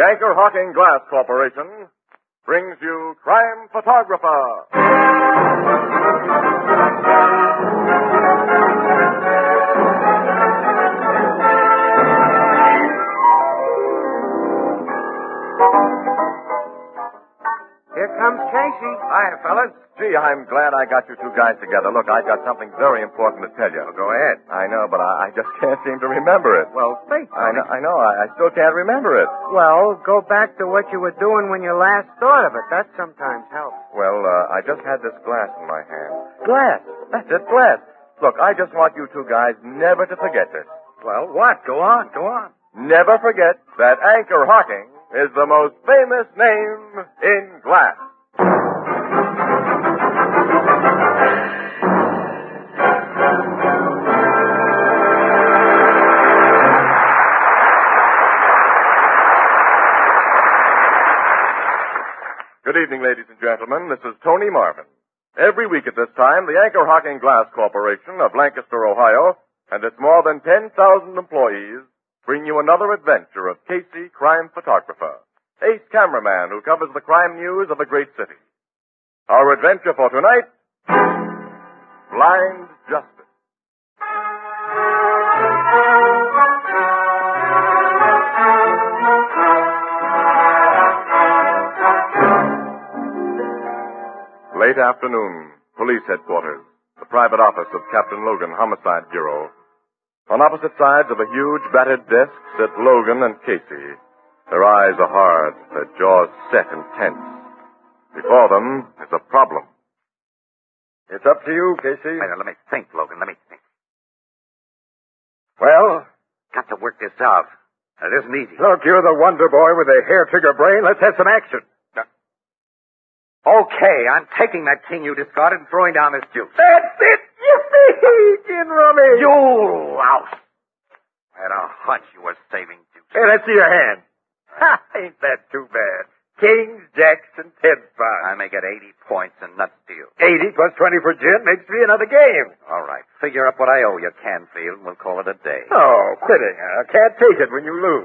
Anchor Hocking Glass Corporation brings you Crime Photographer. Here comes Casey. Hiya, fellas. Gee, I'm glad I got you two guys together. Look, I've got something very important to tell you. Well, go ahead. I know, but I just can't seem to remember it. Well, speak. I know. I still can't remember it. Well, go back to what you were doing when you last thought of it. That sometimes helps. Well, I just had this glass in my hand. Glass. That's it, glass. Look, I just want you two guys never to forget this. Well, what? Go on. Never forget that Anchor Hocking is the most famous name in glass. Good evening, ladies and gentlemen. This is Tony Marvin. Every week at this time, the Anchor Hocking Glass Corporation of Lancaster, Ohio, and its more than 10,000 employees bring you another adventure of Casey, crime photographer, ace cameraman who covers the crime news of the great city. Our adventure for tonight, Blind Justice. Late afternoon, police headquarters, the private office of Captain Logan, Homicide Bureau. On opposite sides of a huge battered desk sit Logan and Casey. Their eyes are hard, their jaws set and tense. Before them is a problem. It's up to you, Casey. Wait, let me think, Logan. Let me think. Well, Got to work this out. It isn't easy. look, you're the wonder boy with a hair-trigger brain. Let's have some action. Okay, I'm taking that king you discarded and throwing down this juice. That's it! Yippee! Gin rummy! You louse! I had a hunch you were saving juice. Hey, let's see your hand. Ha! Ain't that too bad? Kings, jacks, and 10 spots. I may get 80 points and nuts to you. 80 plus 20 for gin makes me another game. All right, figure up what I owe you, Canfield, and we'll call it a day. Oh, quitting, huh? Can't take it when you lose.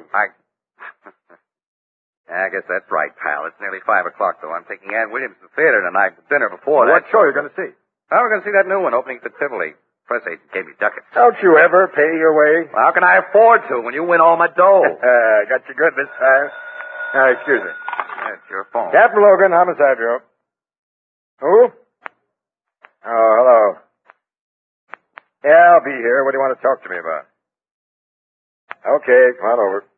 I guess that's right, pal. It's nearly 5 o'clock, though. I'm taking Ann Williams to the theater tonight for dinner before that. What show are you going to see? Well, we're going to see that new one opening at the Tivoli. Press agent gave me ducats. Don't you ever pay your way? Well, how can I afford to when you win all my dough? Got you good this time. Excuse me. That's your phone. Captain Logan, Homicide Bureau. Who? Oh, hello. Yeah, I'll be here. What do you want to talk to me about? Okay, come on over.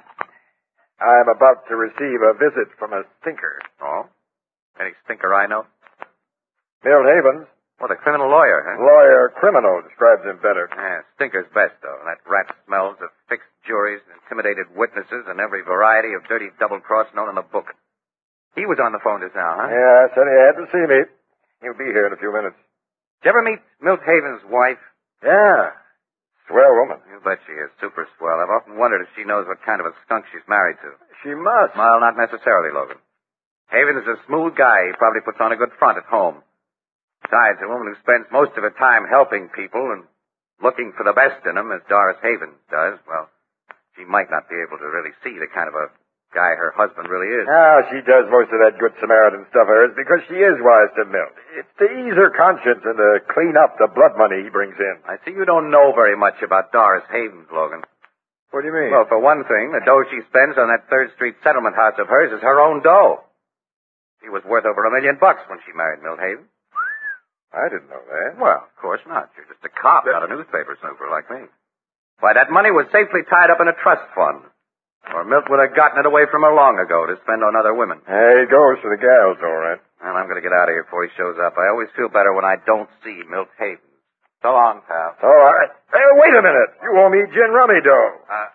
I'm about to receive a visit from a stinker. Oh? Any stinker I know? Milt Havens, Well, the criminal lawyer, huh? lawyer criminal, describes him better. Yeah, stinker's best, though. That rat smells of fixed juries, intimidated witnesses, and every variety of dirty double-cross known in the book. He was on the phone just now, huh? Yeah, said he had to see me. He'll be here in a few minutes. Did you ever meet Milt Havens' wife? Yeah. Swell woman. You bet she is. Super swell. I've often wondered if she knows what kind of a skunk she's married to. She must. Well, not necessarily, Logan. Havens is a smooth guy. He probably puts on a good front at home. Besides, a woman who spends most of her time helping people and looking for the best in them, as Doris Havens does, well, she might not be able to really see the kind of a guy her husband really is. Ah, she does most of that good Samaritan stuff of hers because she is wise to Milt. It's to ease her conscience and to clean up the blood money he brings in. I see you don't know very much about Doris Havens, Logan. What do you mean? Well, for one thing, the dough she spends on that 3rd Street settlement house of hers is her own dough. She was worth over $1 million when she married Milt Havens. I didn't know that. Well, of course not. You're just a cop, not a newspaper snooper like me. Why, that money was safely tied up in a trust fund. Or Milt would have gotten it away from her long ago to spend on other women. Hey, it goes for the gals, all right. Well, I'm going to get out of here before he shows up. I always feel better when I don't see Milt Havens. So long, pal. All right. Hey, wait a minute. You owe me gin rummy dough.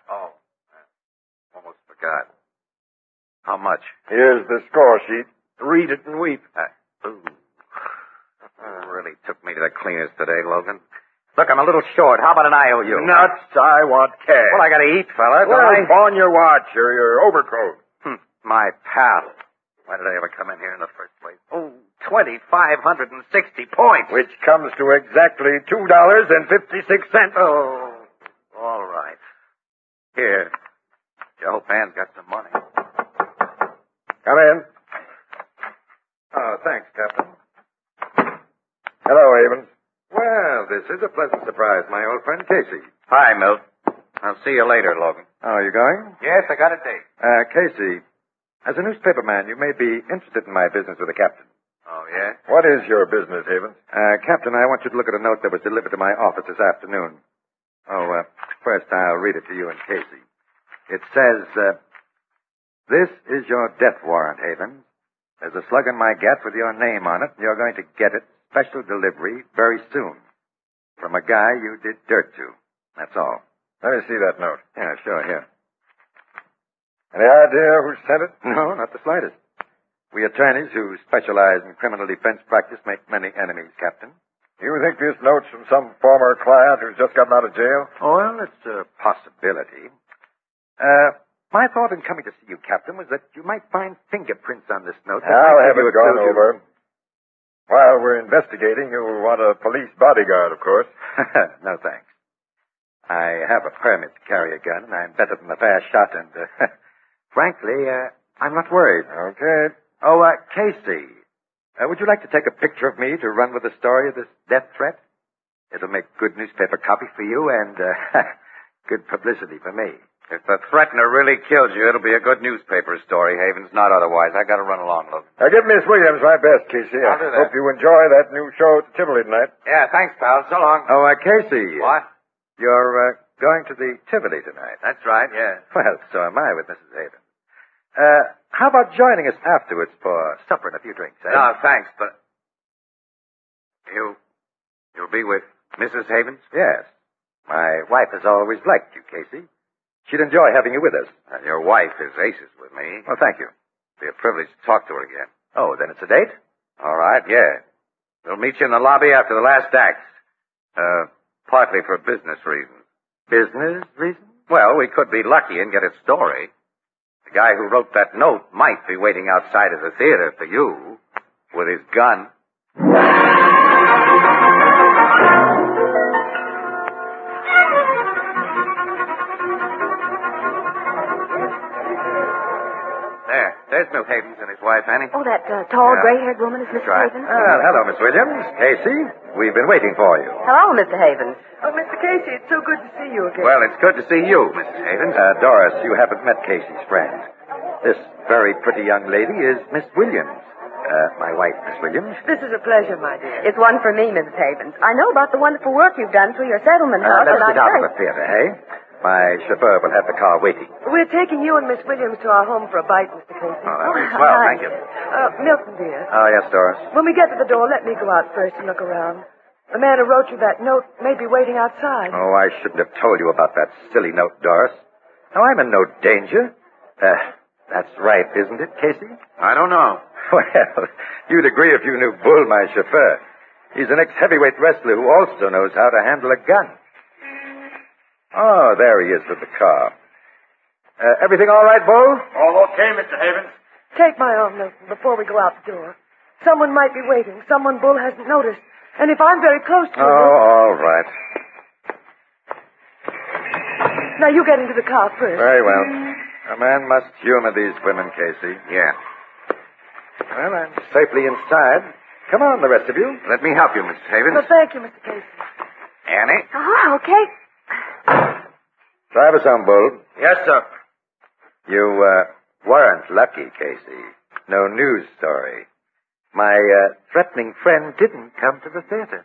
Almost forgot. How much? Here's the score sheet. Read it and weep. Really took me to the cleaners today, Logan. Look, I'm a little short. How about an IOU? Nuts. I want cash. Well, I got to eat, fella. Well, don't I? pawn your watch or your overcoat. My pal. Why did I ever come in here in the first place? Oh, 2,560 points. Which comes to exactly $2.56. Oh, all right. Here. I hope Ann's got some money. this is a pleasant surprise, my old friend Casey. Hi, Milt. I'll see you later, Logan. Oh, are you going? Yes, I got a date. Casey, as a newspaperman, you may be interested in my business with the captain. Oh, yeah? What is your business, Havens? Captain, I want you to look at a note that was delivered to my office this afternoon. First I'll read it to you and Casey. It says, this is your death warrant, Havens. There's a slug in my gat with your name on it. You're going to get it, special delivery, very soon. From a guy you did dirt to. That's all. Let me see that note. Yeah, sure, here. Any idea who sent it? No, not the slightest. We attorneys who specialize in criminal defense practice make many enemies, Captain. You think this note's from some former client who's just gotten out of jail? Well, it's a possibility. My thought in coming to see you, Captain, was that you might find fingerprints on this note. I'll have it gone over. While we're investigating, you'll want a police bodyguard, of course. No, thanks. I have a permit to carry a gun, and I'm better than a fast shot, and, frankly, I'm not worried. Okay. Oh, Casey, would you like to take a picture of me to run with the story of this death threat? It'll make good newspaper copy for you and, good publicity for me. If the threatener really kills you, it'll be a good newspaper story, Havens. Not otherwise. I gotta run along, Logan. Now, give Miss Williams my best, Casey. I'll do that. Hope you enjoy that new show at the Tivoli tonight. Yeah, thanks, pal. So long. Oh, Casey. What? You're, going to the Tivoli tonight. That's right, yeah. Well, so am I with Mrs. Havens. How about joining us afterwards for supper and a few drinks, eh? No, thanks, but... You'll be with Mrs. Havens? Yes. My wife has always liked you, Casey. She'd enjoy having you with us. And your wife is aces with me. Well, thank you. It'll be a privilege to talk to her again. Oh, then it's a date? All right, yeah. We'll meet you in the lobby after the last act. Partly for business reasons. Business reasons? Well, we could be lucky and get a story. The guy who wrote that note might be waiting outside of the theater for you with his gun. There's Milt Havens and his wife, Annie. Oh, that tall, gray-haired woman is Mrs. right. Havens? Hello, Miss Williams. Casey, we've been waiting for you. Hello, Mr. Havens. Oh, Mr. Casey, it's so good to see you again. Well, it's good to see you, Mrs. Havens. Doris, you haven't met Casey's friend. This very pretty young lady is Miss Williams. My wife, Miss Williams. This is a pleasure, my dear. It's one for me, Mrs. Havens. I know about the wonderful work you've done through your settlement house. Let's and get out of the theater, eh? My chauffeur will have the car waiting. We're taking you and Miss Williams to our home for a bite, Mr. Casey. Oh, that'll be swell, thank you. Milton, dear. Oh, yes, Doris. When we get to the door, let me go out first and look around. The man who wrote you that note may be waiting outside. Oh, I shouldn't have told you about that silly note, Doris. Now, I'm in no danger. That's right, isn't it, Casey? I don't know. Well, you'd agree if you knew Bull, my chauffeur. He's an ex-heavyweight wrestler who also knows how to handle a gun. Oh, there he is with the car. Everything all right, Bull? All okay, Mr. Havens? Take my arm, Milton, before we go out the door. Someone might be waiting. Someone Bull hasn't noticed. And if I'm very close to Oh, all right. Now, you get into the car first. Very well. A man must humor these women, Casey. Yeah. Well, I'm safely inside. Come on, the rest of you. Let me help you, Mrs. Havens. Well, thank you, Mr. Casey. Annie? Oh, okay. Drive us home, Bull. Yes, sir. You, weren't lucky, Casey. No news story. My, threatening friend didn't come to the theater.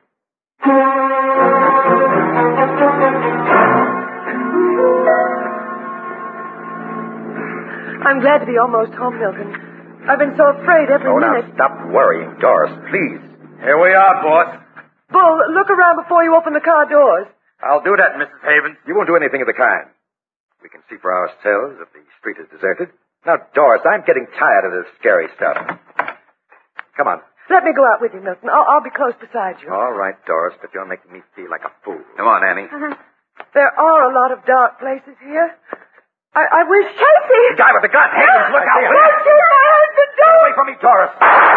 I'm glad to be almost home, Milton. I've been so afraid every minute. Now stop worrying, Doris, please. Here we are, boss. Bull, look around before you open the car doors. I'll do that, Mrs. Havens. You won't do anything of the kind. We can see for ourselves if the street is deserted. Now, Doris, I'm getting tired of this scary stuff. Come on. Let me go out with you, Milton. I'll be close beside you. All right, Doris, but you're making me feel like a fool. Come on, Annie. There are a lot of dark places here. I wish... Casey! The guy with the gun. Havens, look out. Casey, my husband, Get away from me, Doris.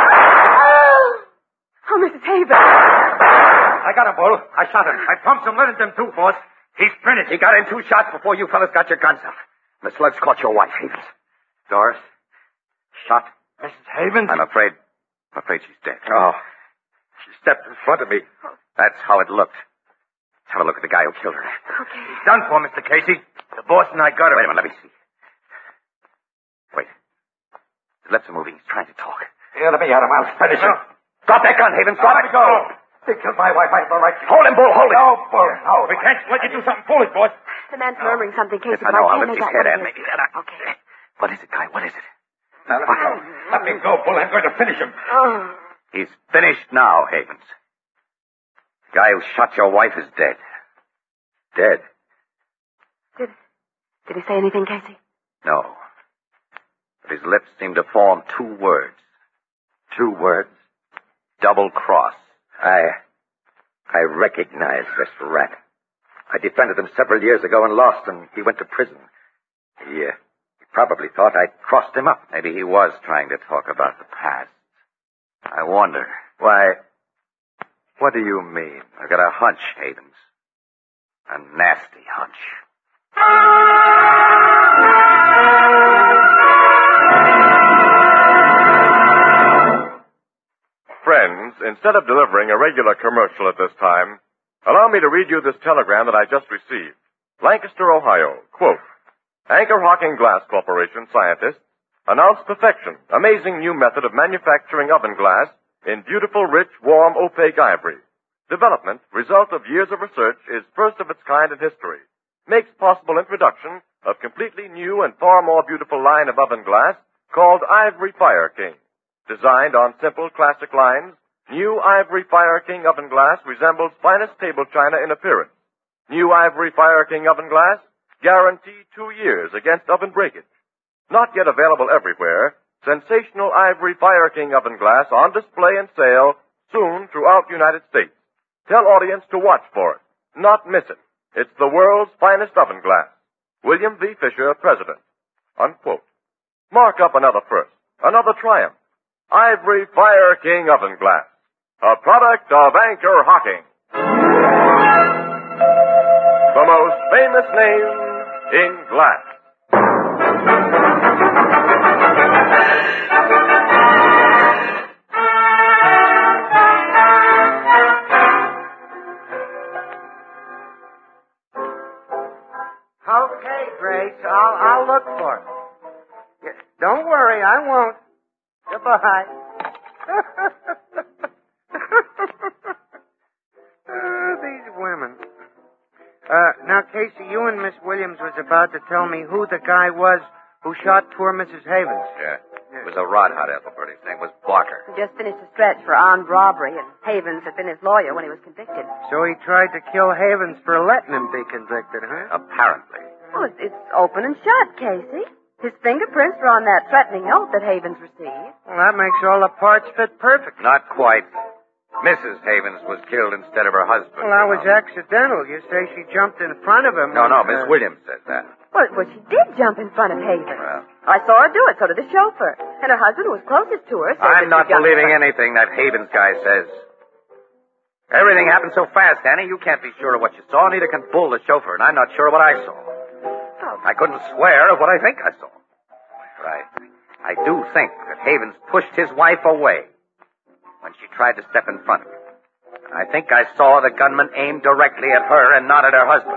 Oh, Mrs. Havens. I got him, Bull. I shot him. I pumped some lead in them too, boss. He's finished. He got in 2 shots before you fellas got your guns out. The slugs caught your wife, Havens. Doris, shot. Mrs. Havens? I'm afraid she's dead. Oh, she stepped in front of me. That's how it looked. Let's have a look at the guy who killed her. Okay. He's done for, Mr. Casey. The boss and I got him. Wait a minute, let me see. Wait. His lips are moving. He's trying to talk. Yeah, let me at him. I'll finish him. Drop that gun, Havens. Drop it. Go. They killed my wife. I have the right to... Hold him, Bull. Hold it. No, Bull. No. We can't let you do something foolish, boss. The man's murmuring something, Casey, Yes, I but know. I I'll can't lift make his out head what and it maybe is. then Okay. What is it, Guy? What is it? Now, let me go. Let me go, Bull. I'm going to finish him. Oh. He's finished now, Havens. The guy who shot your wife is dead. Dead. Did he say anything, Casey? No. But his lips seem to form 2 words. 2 words. Double cross. I recognize this rat. I defended him several years ago and lost, and he went to prison. He probably thought I'd crossed him up. Maybe he was trying to talk about the past. I wonder. Why, what do you mean? I've got a hunch, Havens. A nasty hunch. Friends, instead of delivering a regular commercial at this time, allow me to read you this telegram that I just received. Lancaster, Ohio. Quote, Anchor Hocking Glass Corporation scientists announce perfection, amazing new method of manufacturing oven glass in beautiful, rich, warm, opaque ivory. Development, result of years of research, is first of its kind in history. Makes possible introduction of completely new and far more beautiful line of oven glass called Ivory Fire King. Designed on simple classic lines, new Ivory Fire King oven glass resembles finest table china in appearance. New Ivory Fire King oven glass guaranteed 2 years against oven breakage. Not yet available everywhere, sensational Ivory Fire King oven glass on display and sale soon throughout the United States. Tell audience to watch for it, not miss it. It's the world's finest oven glass. William V. Fisher, President. Unquote. Mark up another first, another triumph. Ivory Fire King oven glass, a product of Anchor Hocking. The most famous name in glass. Okay, Grace. I'll look for it. Yeah, don't worry, I won't. Goodbye. These women. Now, Casey, you and Miss Williams was about to tell me who the guy was who shot poor Mrs. Havens. Yeah. It was a rod hot, Ethelbert. His name was Barker. He just finished a stretch for armed robbery, and Havens had been his lawyer when he was convicted. So he tried to kill Havens for letting him be convicted, huh? Apparently. Well, it's open and shut, Casey. His fingerprints were on that threatening note that Havens received. Well, that makes all the parts fit perfect. Not quite. Mrs. Havens was killed instead of her husband. Well, that was accidental. You say she jumped in front of him. No, Miss Williams said that. Well, she did jump in front of Havens. Well. I saw her do it, so did the chauffeur. And her husband, who was closest to her, said I'm not that she jumped believing in front- anything that Havens guy says. Everything happened so fast, Annie, you can't be sure of what you saw. Neither can Bull, the chauffeur, and I'm not sure of what I saw. Oh. I couldn't swear of what I think I saw. But I do think that Havens pushed his wife away when she tried to step in front of him. I think I saw the gunman aim directly at her and not at her husband.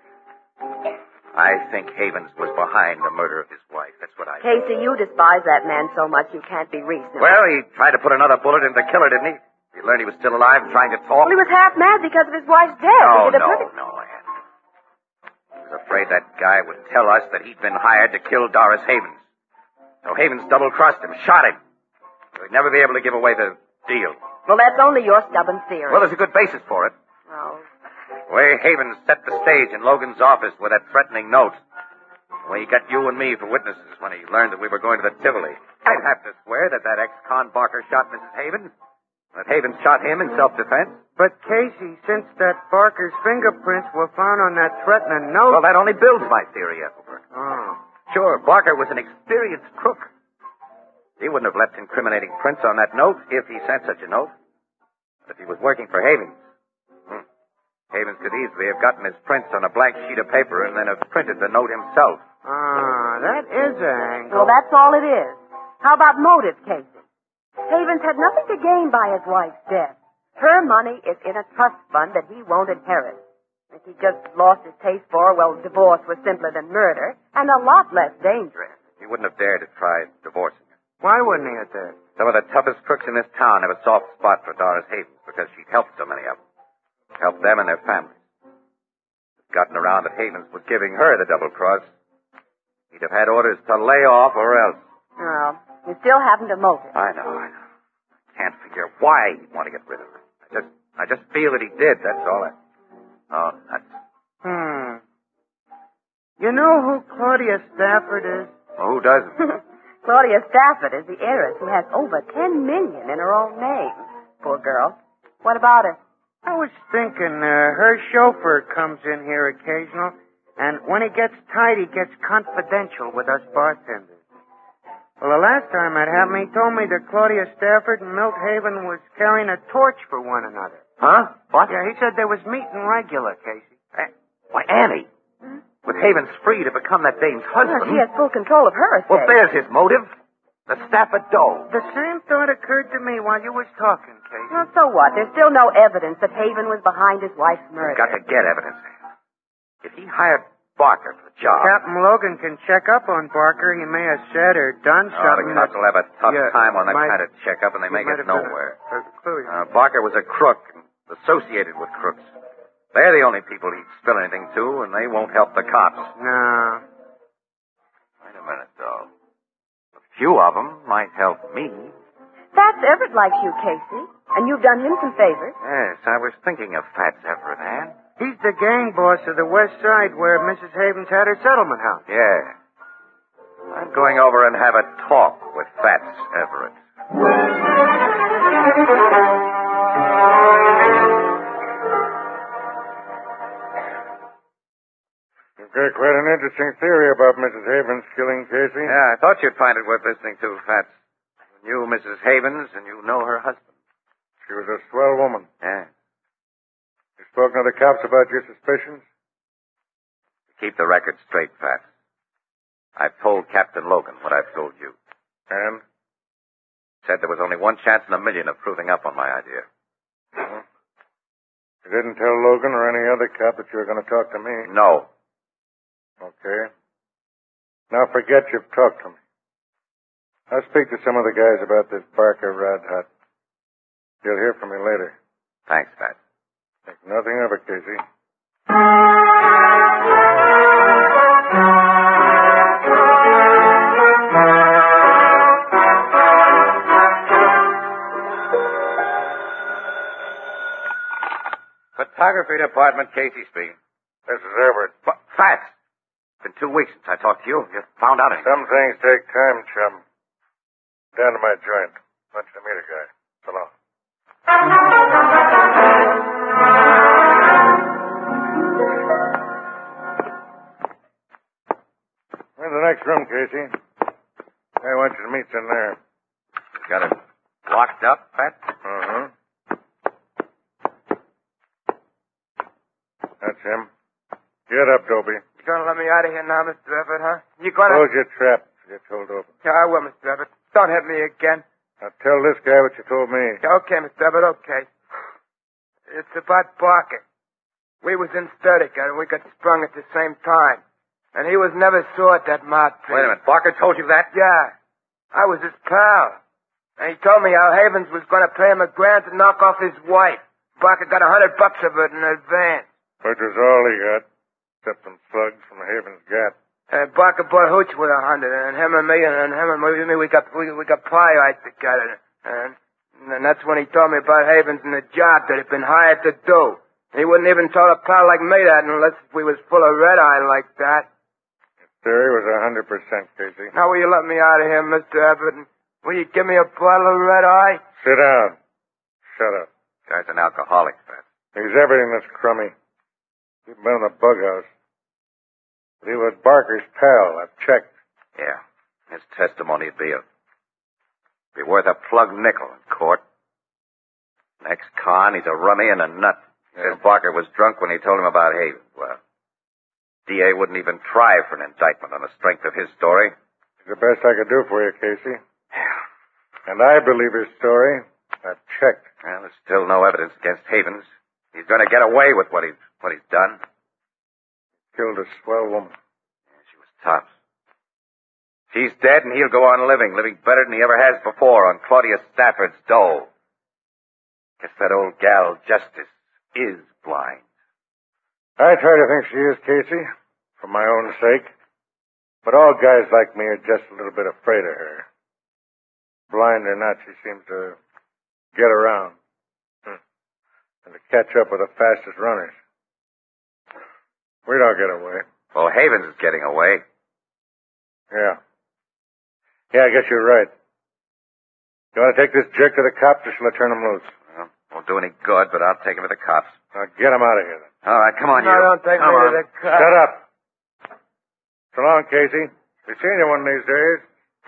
I think Havens was behind the murder of his wife. That's what I think. Casey, you despise that man so much you can't be reasonable. Well, he tried to put another bullet into the killer, didn't he? He learned he was still alive and trying to talk. Well, he was half mad because of his wife's death. No, He did a perfect- Ann. I was afraid that guy would tell us that he'd been hired to kill Doris Havens. So Havens double-crossed him, shot him. So he'd never be able to give away the deal. Well, that's only your stubborn theory. Well, there's a good basis for it. Oh. The way Havens set the stage in Logan's office with that threatening note. The way he got you and me for witnesses when he learned that we were going to the Tivoli. I'd have to swear that ex-con Barker shot Mrs. Havens. That Havens shot him in self-defense. But, Casey, since that Barker's fingerprints were found on that threatening note... Well, that only builds my theory, Ethelbert. Oh. Sure, Barker was an experienced crook. He wouldn't have left incriminating prints on that note if he sent such a note. But if he was working for Havens. Havens could easily have gotten his prints on a blank sheet of paper and then have printed the note himself. Ah, that is an angle. Well, that's all it is. How about motive, Casey? Havens had nothing to gain by his wife's death. Her money is in a trust fund that he won't inherit. If he just lost his taste for her, well, divorce was simpler than murder and a lot less dangerous. He wouldn't have dared to try divorcing her. Why wouldn't he have dared? Some of the toughest crooks in this town have a soft spot for Doris Havens because she'd helped so many of them. Helped them and their families. It's gotten around that Havens was giving her the double cross. He'd have had orders to lay off or else. Well, you still haven't a motive. I know. Can't figure why he'd want to get rid of her. I just feel that he did, that's all. Oh, nuts. You know who Claudia Stafford is? Well, who doesn't? Claudia Stafford is the heiress who has over $10 million in her own name. Poor girl. What about her? I was thinking, her chauffeur comes in here occasional, and when he gets tight, he gets confidential with us bartenders. Well, the last time that happened, he told me that Claudia Stafford and Milt Haven was carrying a torch for one another. Huh? What? Yeah, he said they was meeting regular, Casey. Why, Annie. With Havens free to become that dame's husband. Well, she has full control of her estate. Well, there's his motive. The Stafford dough. The same thought occurred to me while you was talking, Casey. Well, so what? There's still no evidence that Haven was behind his wife's murder. We've got to get evidence. If he hired Barker for the job... Captain Logan can check up on Barker. He may have said or done something. The cops will have a tough time on that might- kind of checkup, and they may get nowhere. A clue. Barker was a crook, and associated with crooks. They're the only people he'd spill anything to, and they won't help the cops. No. Wait a minute, though. A few of them might help me. Fats Everett likes you, Casey, and you've done him some favors. Yes, I was thinking of Fats Everett, Ann. He's the gang boss of the West Side where Mrs. Havens had her settlement house. Yeah. I'm going over and have a talk with Fats Everett. You've got quite an interesting theory about Mrs. Havens killing Casey. Yeah, I thought you'd find it worth listening to, Fats. You knew Mrs. Havens, and you know her husband. She was a swell woman. Yeah. You spoken to the cops about your suspicions? Keep the record straight, Fats. I've told Captain Logan what I've told you. And? Said there was only one chance in a million of proving up on my idea. Uh-huh. You didn't tell Logan or any other cop that you were going to talk to me? No. Okay. Now forget you've talked to me. I'll speak to some of the guys about this Barker Rod Hut. You'll hear from me later. Thanks, Fats. Think nothing of it, Casey. Photography department, Casey speaking. This is Everett. Fats! It's been 2 weeks since I talked to you. You found out anything? Some things take time, chum. Down to my joint. Lunch to meet a guy. So long. In the next room, Casey. I want you to meet in there. Got it locked up, Fats? Uh-huh. That's him. Get up, Dobie. You gonna let me out of here now, Mr. Everett, huh? You gonna... Close your trap. Get told open. Yeah, I will, Mr. Everett. Don't hit me again. Now tell this guy what you told me. Yeah, okay, Mr. Everett, okay. It's about Barker. We was in Sturdica, and we got sprung at the same time. And he was never saw at that mouthpiece. Wait a minute. Barker told you that? Yeah. I was his pal. And he told me how Havens was going to pay him $1,000 to knock off his wife. Barker got $100 of it in advance. Which was all he got, except some slugs from the Havens Gap. And Barker bought Hooch with 100, and him and me, we got pie eyes together. And that's when he told me about Havens and the job that he'd been hired to do. He wouldn't even tell a pal like me that unless we was full of red eye like that. His theory was 100%, Casey. Now will you let me out of here, Mr. Everett? Will you give me a bottle of red eye? Sit down. Shut up. Guy's an alcoholic, Fats. He's everything that's crummy. He's been in the bug house. But he was Barker's pal. I've checked. Yeah. His testimony'd be worth a plug nickel in court. Next con, he's a rummy and a nut. Says Barker was drunk when he told him about Havens. Well, DA wouldn't even try for an indictment on the strength of his story. It's the best I could do for you, Casey. Yeah. And I believe his story. I've checked. Well, there's still no evidence against Havens. He's going to get away with what he's What he's done? Killed a swell woman. Yeah, she was tops. She's dead, and he'll go on living better than he ever has before on Claudia Stafford's dough. Guess that old gal, Justice, is blind. I try to think she is, Casey, for my own sake. But all guys like me are just a little bit afraid of her. Blind or not, she seems to get around. And to catch up with the fastest runners. We don't get away. Well, Havens is getting away. Yeah. Yeah, I guess you're right. You want to take this jerk to the cops, or shall I turn him loose? Well, won't do any good, but I'll take him to the cops. Now get him out of here, then. All right, come on, No, you. don't take me to the cops. Shut up. So long, Casey. Be seeing you one of these days.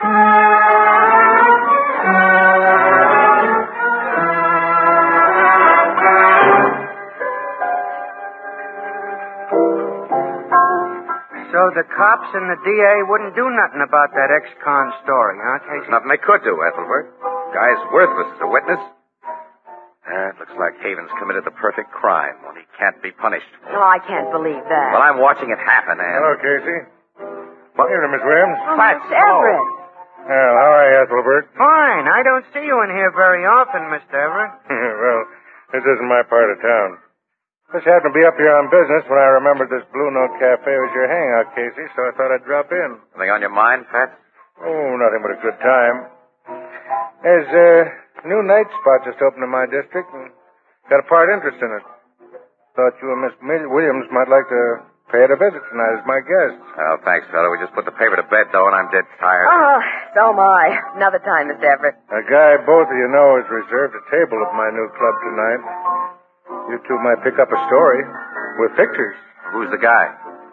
So the cops and the DA wouldn't do nothing about that ex-con story, huh, There's Casey? nothing they could do, Ethelbert. Guy's worthless as a witness. It looks like Havens committed the perfect crime when he can't be punished. Oh, I can't believe that. Well, I'm watching it happen, Hello, and... Casey. Evening, Miss Williams. Oh, Fats, Mr. Everett. Well, how are you, Ethelbert? Fine. I don't see you in here very often, Mr. Everett. Well, this isn't my part of town. Just happened to be up here on business when I remembered this Blue Note Cafe was your hangout, Casey, so I thought I'd drop in. Anything on your mind, Fats? Oh, nothing but a good time. There's a new night spot just opened in my district, and got a part interest in it. Thought you and Miss Williams might like to pay it a visit tonight as my guest. Well, thanks, fella. We just put the paper to bed, though, and I'm dead tired. Oh, so am I. Another time, Mr. Everett. A guy both of you know has reserved a table at my new club tonight. You two might pick up a story with pictures. Who's the guy?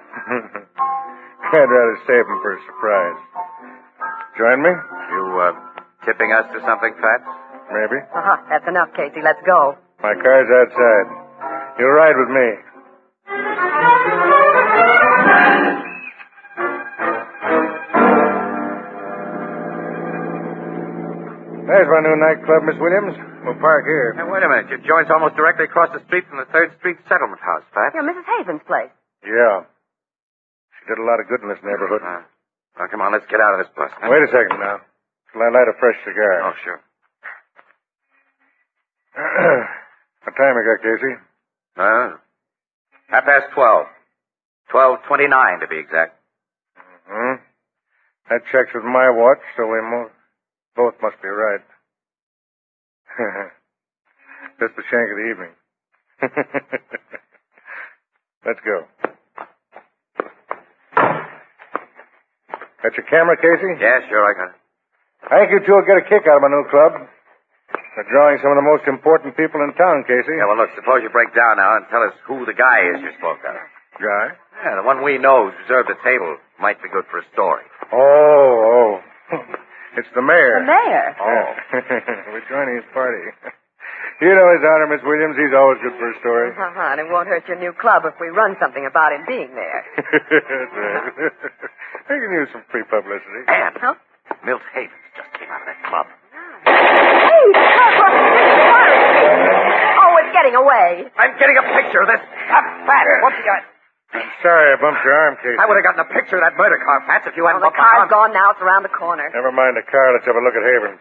I'd rather save him for a surprise. Join me? You, tipping us to something, Fats? Maybe. That's enough, Casey. Let's go. My car's outside. You'll ride with me. There's my new nightclub, Miss Williams. We'll park here. Hey, wait a minute. Your joint's almost directly across the street from the 3rd Street Settlement House, Fats. Yeah, Mrs. Havens' place. Yeah. She did a lot of good in this neighborhood. Well, come on, let's get out of this bus. Wait a second now. Shall I light a fresh cigar? Oh, sure. What time you got, Casey? 12:30. 12:29 to be exact. Hmm? That checks with my watch, so we both must be right. Just the shank of the evening. Let's go. Got your camera, Casey? Yeah, sure, I got it. I think you two will get a kick out of my new club. They're drawing some of the most important people in town, Casey. Yeah, well, look, suppose you break down now and tell us who the guy is you spoke of. Guy? Yeah, the one we know who's reserved the table might be good for a story. Oh. It's the mayor. The mayor? Oh. We're joining his party. You know his honor, Miss Williams. He's always good for a story. And it won't hurt your new club if we run something about him being there. That's right. We can use some free publicity. And Huh? Milt Havens just came out of that club. Hey, oh, it's getting away. I'm getting a picture of this. Fats, what's he got? I'm sorry I bumped your arm, Casey. I would have gotten a picture of that murder car, Fats, if you hadn't The bumped my car's arm. gone now. It's around the corner. Never mind the car. Let's have a look at Havens.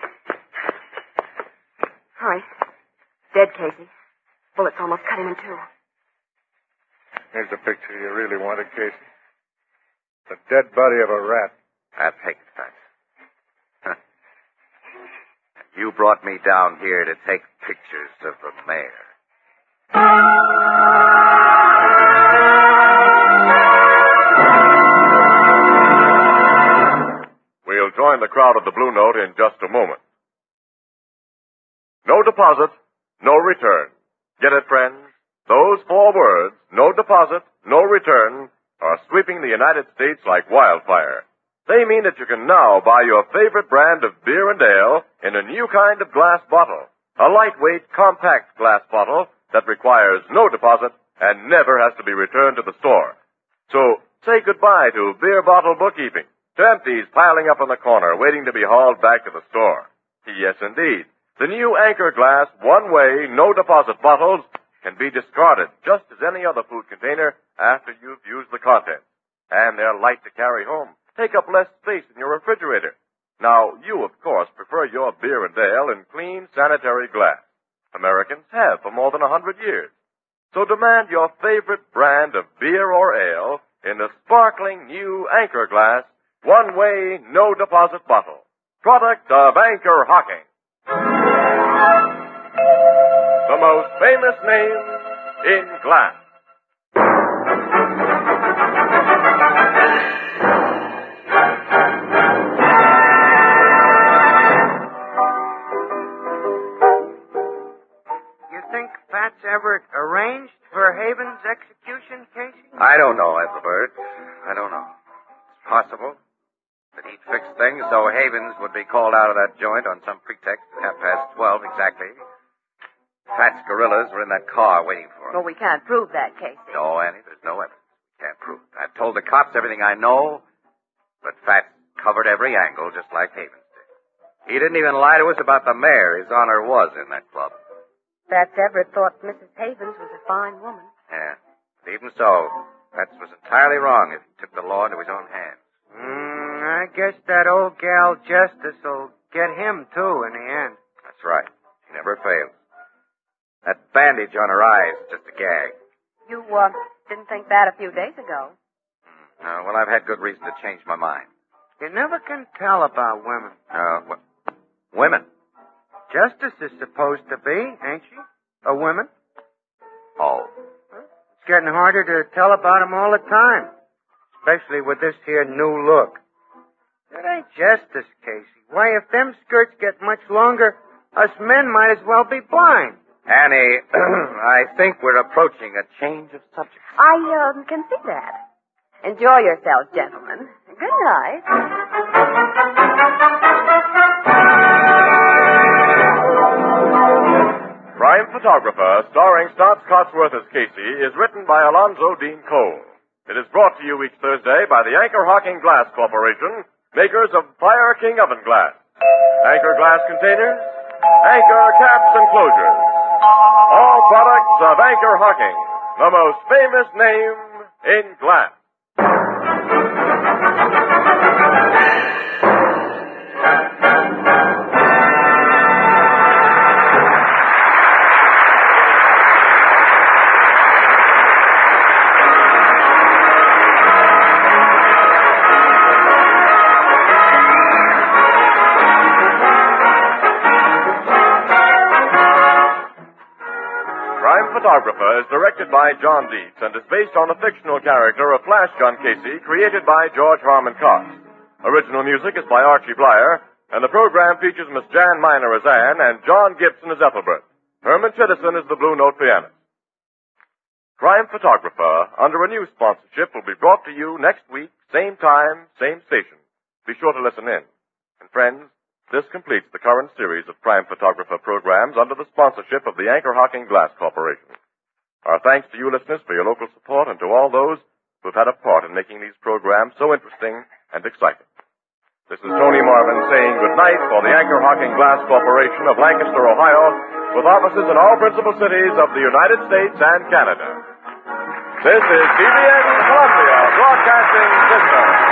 Hurry. Dead, Casey. Bullet's almost cut him in two. Here's the picture you really wanted, Casey. The dead body of a rat. I'll take it, Fats. You brought me down here to take pictures of the mayor. We'll join the crowd at the Blue Note in just a moment. No deposit, no return. Get it, friends? Those 4 words, no deposit, no return, are sweeping the United States like wildfire. They mean that you can now buy your favorite brand of beer and ale in a new kind of glass bottle. A lightweight, compact glass bottle that requires no deposit and never has to be returned to the store. So, say goodbye to beer bottle bookkeeping, to empties piling up in the corner waiting to be hauled back to the store. Yes, indeed. The new Anchor Glass one-way, no-deposit bottles can be discarded just as any other food container after you've used the contents. And they're light to carry home, take up less space in your refrigerator. Now, you, of course, prefer your beer and ale in clean, sanitary glass. Americans have for more than 100 years. So demand your favorite brand of beer or ale in the sparkling new Anchor glass, one-way, no-deposit bottle. Product of Anchor Hocking. The most famous name in glass. You think Fats Everett arranged for Haven's execution, Casey? I don't know, Ethelbert. I don't know. It's possible that he'd fix things so Havens would be called out of that joint on some pretext at 12:30 exactly. Fats gorillas were in that car waiting for him. Well, we can't prove that, Casey. No, Annie, there's no evidence. Can't prove it. I've told the cops everything I know, but Fats covered every angle just like Havens did. He didn't even lie to us about the mayor. His honor was in that club. Fats Everett thought Mrs. Havens was a fine woman. Yeah, but even so, Fats was entirely wrong if he took the law into his own hands. I guess that old gal Justice will get him, too, in the end. That's right. She never fails. That bandage on her eye is just a gag. You, didn't think that a few days ago. Well, I've had good reason to change my mind. You never can tell about women. Women? Justice is supposed to be, ain't she? A woman. Oh. It's getting harder to tell about 'em all the time. Especially with this here new look. It ain't justice, Casey. Why, if them skirts get much longer, us men might as well be blind. Annie, I think we're approaching a change of subject. I, can see that. Enjoy yourselves, gentlemen. Good night. Crime Photographer, starring Stotts Cotsworth as Casey, is written by Alonzo Dean Cole. It is brought to you each Thursday by the Anchor Hocking Glass Corporation, makers of Fire King Oven Glass. Anchor glass containers, Anchor caps and closures. All products of Anchor Hocking, the most famous name in glass. Photographer is directed by John Dietz and is based on the fictional character of Flash Gun Casey, created by George Harmon Cox. Original music is by Archie Blyer, and the program features Miss Jan Miner as Anne and John Gibson as Ethelbert. Herman Chittison is the Blue Note pianist. Crime Photographer, under a new sponsorship, will be brought to you next week, same time, same station. Be sure to listen in. And friends, this completes the current series of Crime Photographer programs under the sponsorship of the Anchor Hocking Glass Corporation. Our thanks to you listeners for your local support and to all those who've had a part in making these programs so interesting and exciting. This is Tony Marvin saying good night for the Anchor Hocking Glass Corporation of Lancaster, Ohio, with offices in all principal cities of the United States and Canada. This is CBS Columbia Broadcasting System.